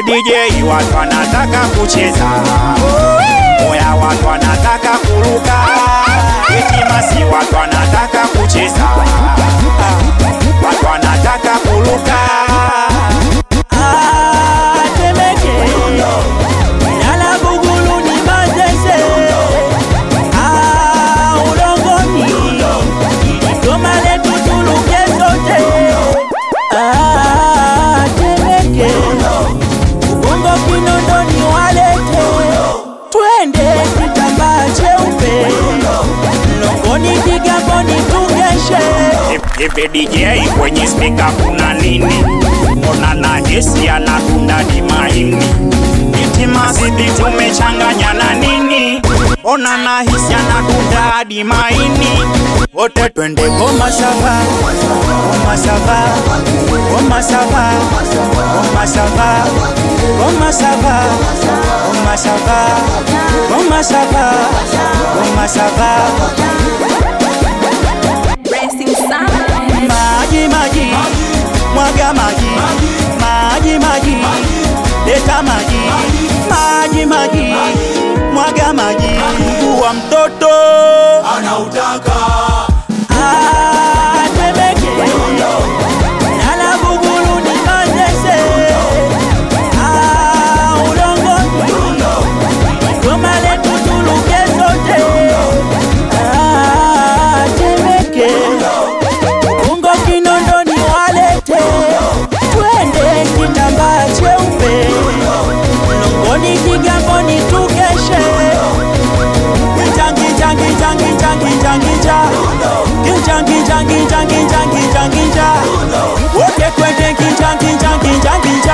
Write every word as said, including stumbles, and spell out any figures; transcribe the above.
We D J watu wanataka kucheza, oya watu wanataka kuruka, eti masi watu wanataka kucheza, watu wanataka kuruka. Ah, Temeke, Nyala Bugulu ni Manzese, ah, Ulongoni, Goma letu tuluke sote. Ah, Temeke, Ubungo Kinondoni walete, twende kitambaa cheupe, Longoni Kigamboni tungeshe. Hivi D J kwenye speaker kuna nini? Mbona na Jesse anatunda di maini? Eti mazidi tumechanganya na nini? Mbona na hisi anatunda di maini? Wote twende Goma Sava, Goma Sava, Goma Sava, Goma Sava, Goma Sava, Goma Sava, Goma Sava, Goma Sava. Maji maji, mwaga maji, maji maji, leta maji, maji maji, mwaga maji. Mguu wa mtoto anautaka. Ah, Temeke, Nyala Bugulu ni Manzese, ah, Ulongoni, Goma letu tuluke sote. Ah, Temeke, Ubungo Kinondoni walete, twende kitambaa cheupe, Longoni Kigamboni tukeshe. Kinjangi jangi jangi jangi jangi ja, kinjangi jangi jangi jangi jangi ja, wote kwende kinjangi jangi jangi ja.